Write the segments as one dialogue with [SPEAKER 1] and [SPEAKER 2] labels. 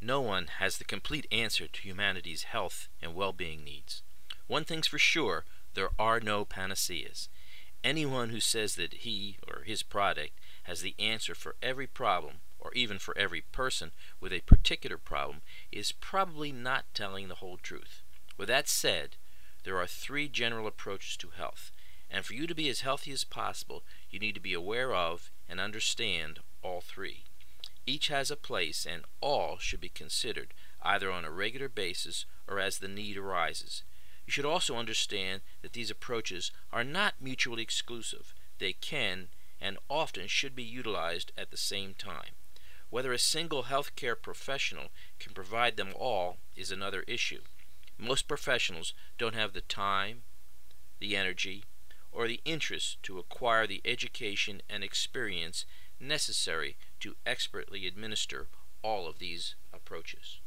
[SPEAKER 1] No one has the complete answer to humanity's health and well-being needs. One thing's for sure, there are no panaceas. Anyone who says that he or his product has the answer for every problem, or even for every person with a particular problem, is probably not telling the whole truth. With that said, there are three general approaches to health, and for you to be as healthy as possible, you need to be aware of and understand all three. Each has a place, and all should be considered either on a regular basis or as the need arises. You should also understand that these approaches are not mutually exclusive. They can and often should be utilized at the same time. Whether a single healthcare professional can provide them all is another issue. Most professionals don't have the time, the energy, or the interest to acquire the education and experience necessary to expertly administer all of these approaches.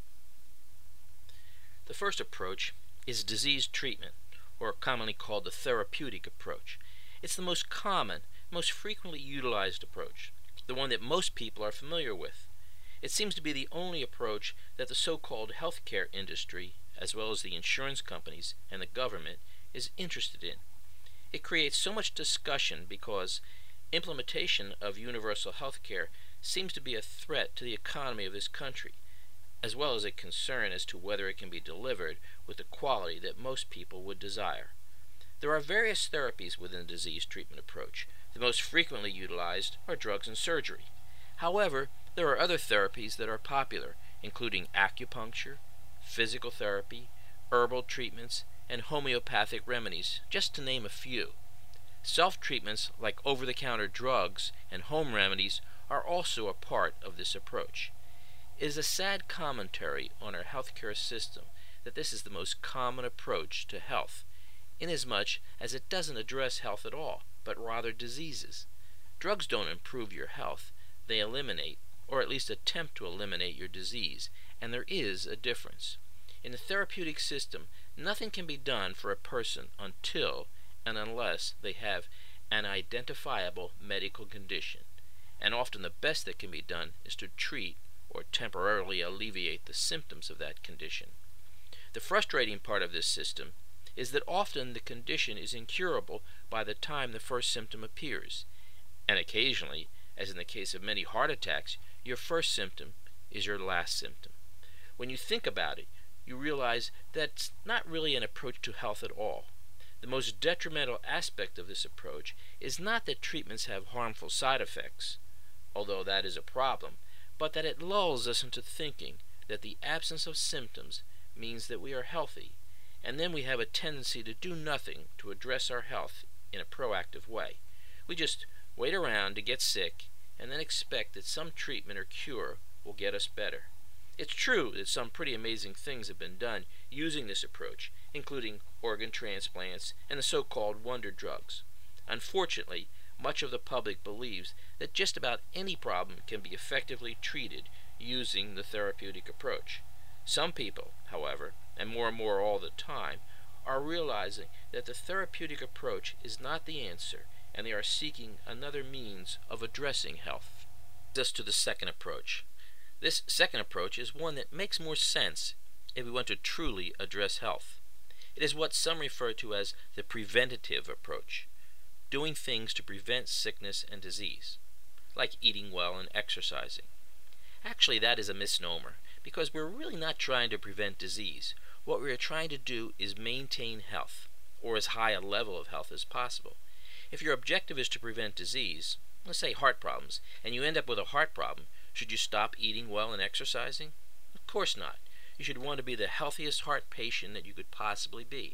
[SPEAKER 1] The first approach is disease treatment, or commonly called the therapeutic approach. It's the most common, most frequently utilized approach, the one that most people are familiar with. It seems to be the only approach that the so-called healthcare industry, as well as the insurance companies and the government, is interested in. It creates so much discussion because implementation of universal health care seems to be a threat to the economy of this country, as well as a concern as to whether it can be delivered with the quality that most people would desire. There are various therapies within the disease treatment approach. The most frequently utilized are drugs and surgery. However, there are other therapies that are popular, including acupuncture, physical therapy, herbal treatments, and homeopathic remedies, just to name a few. Self-treatments like over-the-counter drugs and home remedies are also a part of this approach. It is a sad commentary on our healthcare system that this is the most common approach to health, inasmuch as it doesn't address health at all, but rather diseases. Drugs don't improve your health, they eliminate, or at least attempt to eliminate your disease, and there is a difference. In the therapeutic system, nothing can be done for a person until and unless they have an identifiable medical condition, and often the best that can be done is to treat or temporarily alleviate the symptoms of that condition. The frustrating part of this system is that often the condition is incurable by the time the first symptom appears, and occasionally, as in the case of many heart attacks, your first symptom is your last symptom. When you think about it, you realize that's not really an approach to health at all. The most detrimental aspect of this approach is not that treatments have harmful side effects, although that is a problem, but that it lulls us into thinking that the absence of symptoms means that we are healthy, and then we have a tendency to do nothing to address our health in a proactive way. We just wait around to get sick and then expect that some treatment or cure will get us better. It's true that some pretty amazing things have been done using this approach, including organ transplants and the so-called wonder drugs. Unfortunately, much of the public believes that just about any problem can be effectively treated using the therapeutic approach. Some people, however, and more all the time, are realizing that the therapeutic approach is not the answer, and they are seeking another means of addressing health. Thus to the second approach. This second approach is one that makes more sense if we want to truly address health. It is what some refer to as the preventative approach, doing things to prevent sickness and disease, like eating well and exercising. Actually, that is a misnomer, because we're really not trying to prevent disease. What we are trying to do is maintain health, or as high a level of health as possible. If your objective is to prevent disease, let's say heart problems, and you end up with a heart problem, should you stop eating well and exercising? Of course not. You should want to be the healthiest heart patient that you could possibly be.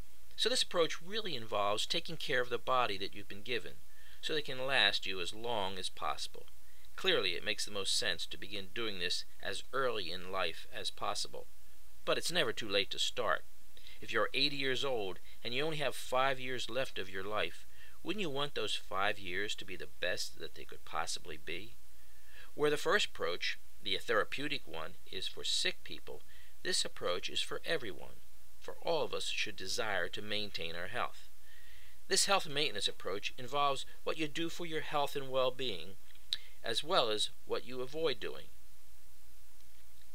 [SPEAKER 1] So this approach really involves taking care of the body that you've been given, so that it can last you as long as possible. Clearly, it makes the most sense to begin doing this as early in life as possible. But it's never too late to start. If you're 80 years old and you only have 5 years left of your life, wouldn't you want those 5 years to be the best that they could possibly be? Where the first approach, the therapeutic one, is for sick people, this approach is for everyone, for all of us should desire to maintain our health. This health maintenance approach involves what you do for your health and well-being, as well as what you avoid doing.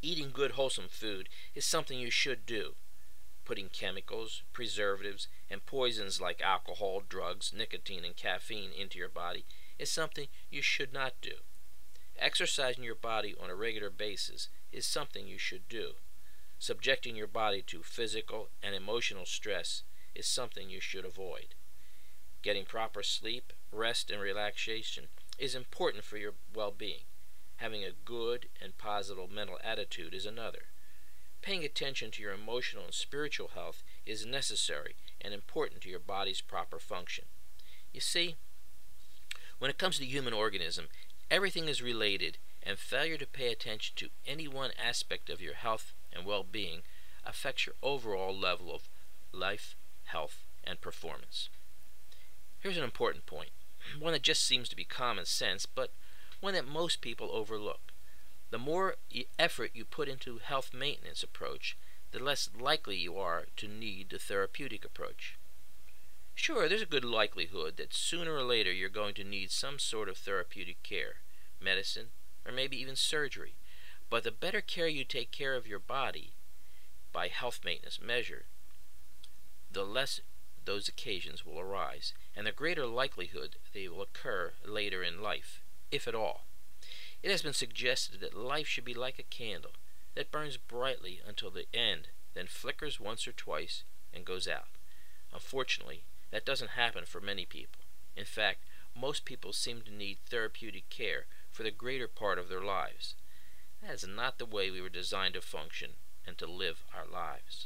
[SPEAKER 1] Eating good wholesome food is something you should do. Putting chemicals, preservatives, and poisons like alcohol, drugs, nicotine, and caffeine into your body is something you should not do. Exercising your body on a regular basis is something you should do. Subjecting your body to physical and emotional stress is something you should avoid. Getting proper sleep, rest, and relaxation is important for your well-being. Having a good and positive mental attitude is another. Paying attention to your emotional and spiritual health is necessary and important to your body's proper function. You see, when it comes to the human organism, everything is related, and failure to pay attention to any one aspect of your health and well-being affects your overall level of life, health, and performance. Here's an important point, one that just seems to be common sense, but one that most people overlook. The more effort you put into health maintenance approach, the less likely you are to need the therapeutic approach. Sure, there's a good likelihood that sooner or later you're going to need some sort of therapeutic care, medicine, or maybe even surgery. But the better care you take care of your body by health maintenance measure, the less those occasions will arise, and the greater likelihood they will occur later in life, if at all. It has been suggested that life should be like a candle that burns brightly until the end, then flickers once or twice and goes out. Unfortunately, that doesn't happen for many people. In fact, most people seem to need therapeutic care for the greater part of their lives. That is not the way we were designed to function and to live our lives.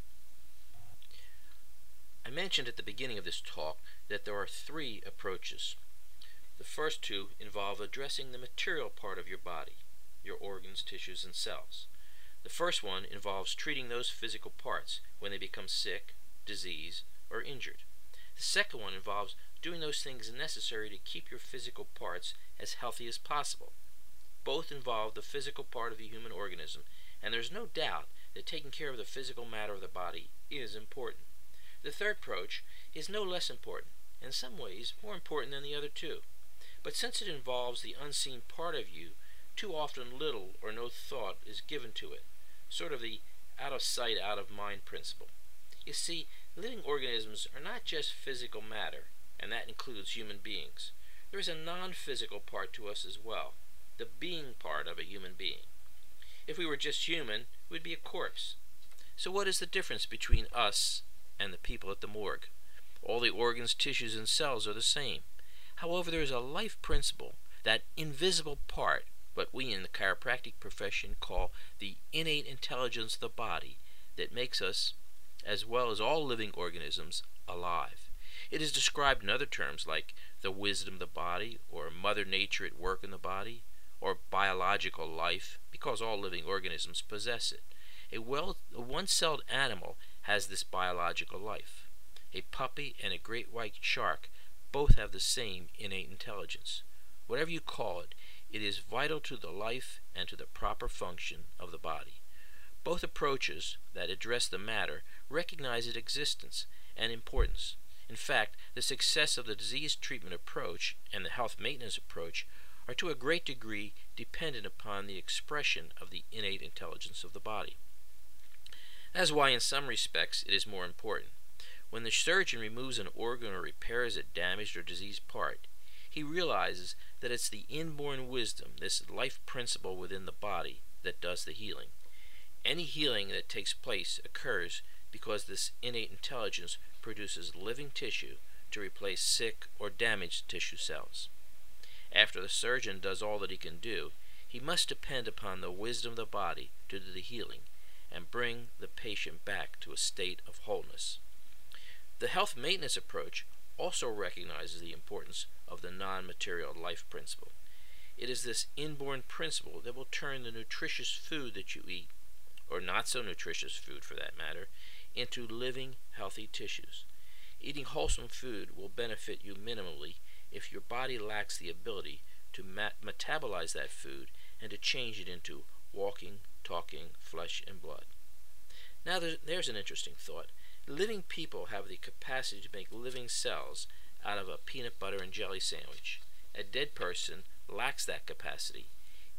[SPEAKER 1] I mentioned at the beginning of this talk that there are 3 approaches. The first 2 involve addressing the material part of your body, your organs, tissues, and cells. The first one involves treating those physical parts when they become sick, diseased, or injured. The second one involves doing those things necessary to keep your physical parts as healthy as possible. Both involve the physical part of the human organism, and there's no doubt that taking care of the physical matter of the body is important. The third approach is no less important, in some ways more important than the other 2. But since it involves the unseen part of you, too often little or no thought is given to it, sort of the out of sight, out of mind principle. You see, living organisms are not just physical matter, and that includes human beings. There is a non-physical part to us as well, the being part of a human being. If we were just human, we'd be a corpse. So what is the difference between us and the people at the morgue? All the organs, tissues, and cells are the same. However, there is a life principle, that invisible part, what we in the chiropractic profession call the innate intelligence of the body, that makes us, as well as all living organisms, alive. It is described in other terms like the wisdom of the body, or Mother Nature at work in the body, or biological life, because all living organisms possess it. A one-celled animal has this biological life. A puppy and a great white shark both have the same innate intelligence. Whatever you call it, it is vital to the life and to the proper function of the body. Both approaches that address the matter recognize its existence and importance. In fact, the success of the disease treatment approach and the health maintenance approach are to a great degree dependent upon the expression of the innate intelligence of the body. That is why in some respects it is more important. When the surgeon removes an organ or repairs a damaged or diseased part, he realizes that it's the inborn wisdom, this life principle within the body, that does the healing. Any healing that takes place occurs because this innate intelligence produces living tissue to replace sick or damaged tissue cells. After the surgeon does all that he can do, he must depend upon the wisdom of the body to do the healing and bring the patient back to a state of wholeness. The health maintenance approach also recognizes the importance of the non-material life principle. It is this inborn principle that will turn the nutritious food that you eat, or not so nutritious food for that matter, into living, healthy tissues. Eating wholesome food will benefit you minimally if your body lacks the ability to metabolize that food and to change it into walking, talking flesh and blood. Now there's an interesting thought. Living people have the capacity to make living cells out of a peanut butter and jelly sandwich. A dead person lacks that capacity.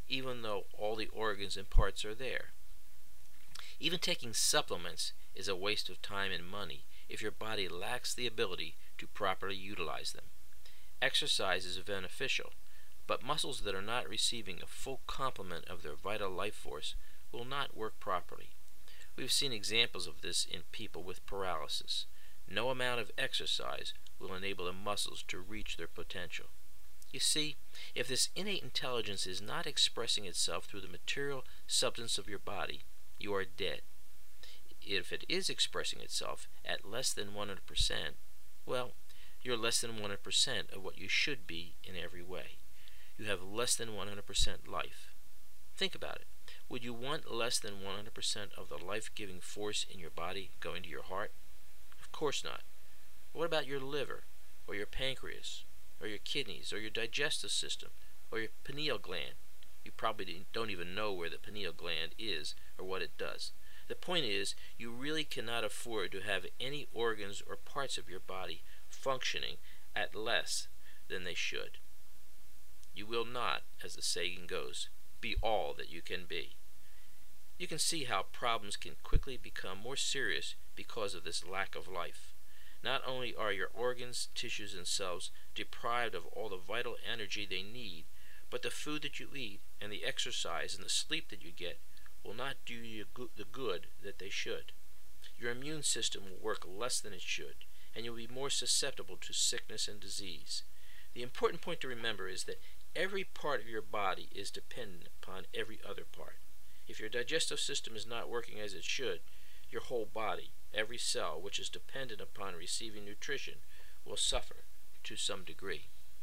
[SPEAKER 1] even though all the organs and parts are there. Even taking supplements is a waste of time and money if your body lacks the ability to properly utilize them. Exercise is beneficial, but muscles that are not receiving a full complement of their vital life force will not work properly. We've seen examples of this in people with paralysis. No amount of exercise will enable the muscles to reach their potential. You see, if this innate intelligence is not expressing itself through the material substance of your body, you are dead. If it is expressing itself at less than 100%, well, you're less than 100% of what you should be in every way. You have less than 100% life. Think about it. Would you want less than 100% of the life-giving force in your body going to your heart? Of course not. What about your liver, or your pancreas, or your kidneys, or your digestive system, or your pineal gland? You probably don't even know where the pineal gland is or what it does. The point is, you really cannot afford to have any organs or parts of your body functioning at less than they should. You will not, as the saying goes, be all that you can be. You can see how problems can quickly become more serious because of this lack of life. Not only are your organs, tissues, and cells deprived of all the vital energy they need, but the food that you eat and the exercise and the sleep that you get will not do you the good that they should. Your immune system will work less than it should, and you'll be more susceptible to sickness and disease. The important point to remember is that every part of your body is dependent upon every other part. If your digestive system is not working as it should, your whole body, every cell which is dependent upon receiving nutrition, will suffer to some degree.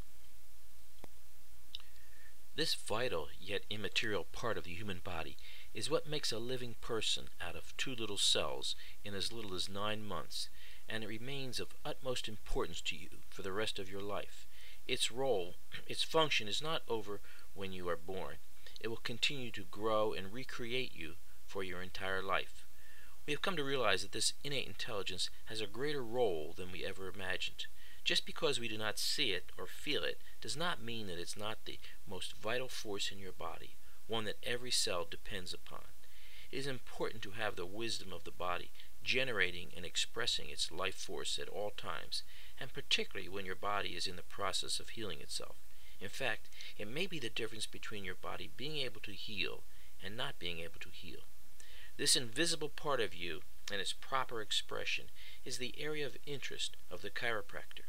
[SPEAKER 1] This vital yet immaterial part of the human body is what makes a living person out of 2 little cells in as little as 9 months, and it remains of utmost importance to you for the rest of your life. Its role, its function is not over when you are born. It will continue to grow and recreate you for your entire life. We have come to realize that this innate intelligence has a greater role than we ever imagined. Just because we do not see it or feel it does not mean that it's not the most vital force in your body, one that every cell depends upon. It is important to have the wisdom of the body generating and expressing its life force at all times, and particularly when your body is in the process of healing itself. In fact, it may be the difference between your body being able to heal and not being able to heal. This invisible part of you and its proper expression is the area of interest of the chiropractor.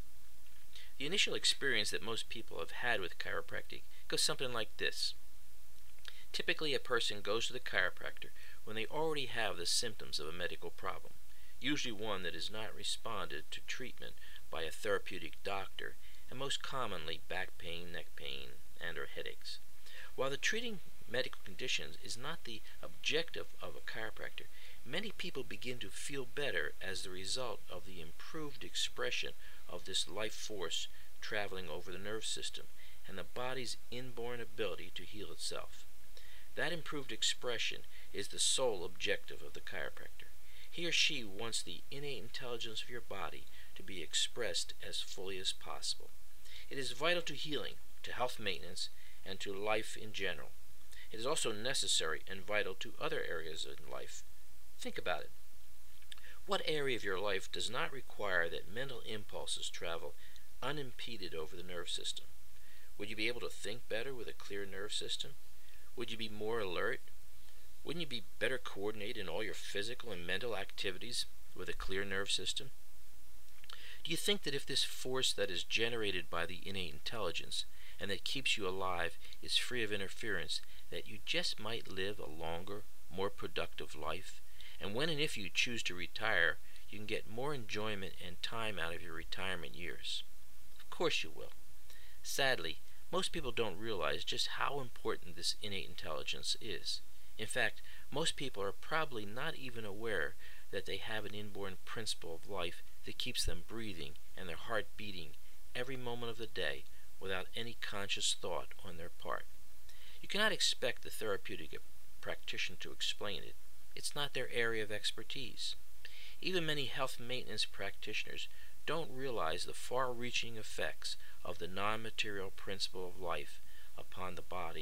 [SPEAKER 1] The initial experience that most people have had with chiropractic goes something like this. Typically, a person goes to the chiropractor when they already have the symptoms of a medical problem, usually one that has not responded to treatment by a therapeutic doctor, and most commonly back pain, neck pain, and or headaches. While the treating medical conditions is not the objective of a chiropractor, many people begin to feel better as the result of the improved expression of this life force traveling over the nerve system and the body's inborn ability to heal itself. That improved expression is the sole objective of the chiropractor. He or she wants the innate intelligence of your body to be expressed as fully as possible. It is vital to healing, to health maintenance, and to life in general. It is also necessary and vital to other areas in life. Think about it. What area of your life does not require that mental impulses travel unimpeded over the nerve system? Would you be able to think better with a clear nerve system? Would you be more alert? Wouldn't you be better coordinated in all your physical and mental activities with a clear nerve system? Do you think that if this force that is generated by the innate intelligence and that keeps you alive is free of interference, that you just might live a longer, more productive life? And when and if you choose to retire, you can get more enjoyment and time out of your retirement years. Of course you will. Sadly, most people don't realize just how important this innate intelligence is. In fact, most people are probably not even aware that they have an inborn principle of life that keeps them breathing and their heart beating every moment of the day without any conscious thought on their part. You cannot expect the therapeutic practitioner to explain it. It's not their area of expertise. Even many health maintenance practitioners don't realize the far-reaching effects of the non-material principle of life upon the body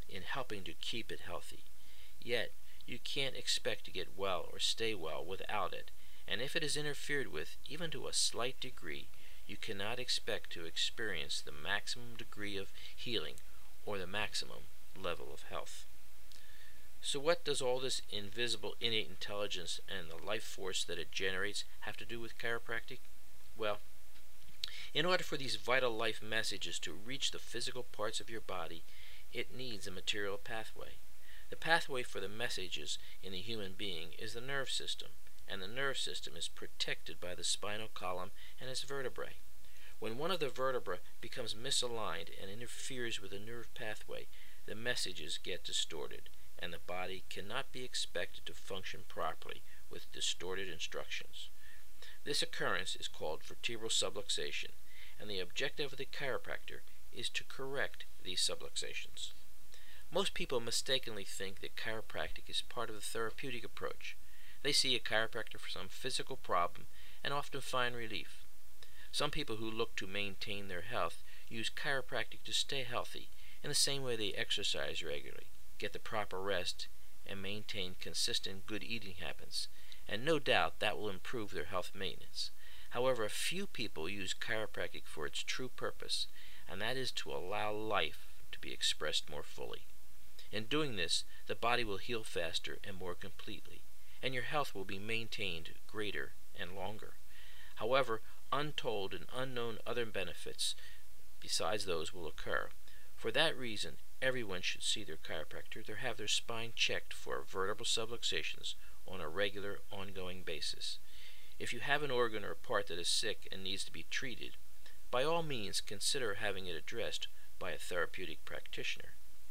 [SPEAKER 1] in helping to keep it healthy. Yet, you can't expect to get well or stay well without it, and if it is interfered with, even to a slight degree, you cannot expect to experience the maximum degree of healing or the maximum level of health. So what does all this invisible innate intelligence and the life force that it generates have to do with chiropractic? Well, in order for these vital life messages to reach the physical parts of your body, it needs a material pathway. The pathway for the messages in the human being is the nerve system, and the nerve system is protected by the spinal column and its vertebrae. When one of the vertebrae becomes misaligned and interferes with the nerve pathway, the messages get distorted, and the body cannot be expected to function properly with distorted instructions. This occurrence is called vertebral subluxation, and the objective of the chiropractor is to correct these subluxations. Most people mistakenly think that chiropractic is part of the therapeutic approach. They see a chiropractor for some physical problem and often find relief. Some people who look to maintain their health use chiropractic to stay healthy in the same way they exercise regularly, get the proper rest, and maintain consistent good eating habits, and no doubt that will improve their health maintenance. However, a few people use chiropractic for its true purpose, and that is to allow life to be expressed more fully. In doing this, the body will heal faster and more completely, and your health will be maintained greater and longer. However, untold and unknown other benefits besides those will occur. For that reason, everyone should see their chiropractor or have their spine checked for vertebral subluxations on a regular, ongoing basis. If you have an organ or part that is sick and needs to be treated, by all means consider having it addressed by a therapeutic practitioner.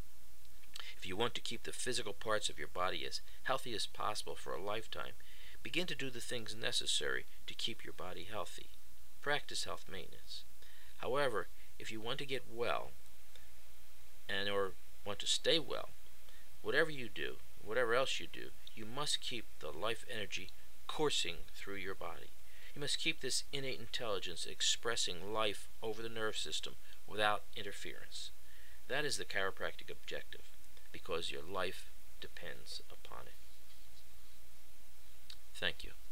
[SPEAKER 1] If you want to keep the physical parts of your body as healthy as possible for a lifetime, begin to do the things necessary to keep your body healthy. Practice health maintenance. However, if you want to get well or want to stay well, whatever you do, whatever else you do, you must keep the life energy coursing through your body. You must keep this innate intelligence expressing life over the nerve system without interference. That is the chiropractic objective, because your life depends upon it. Thank you.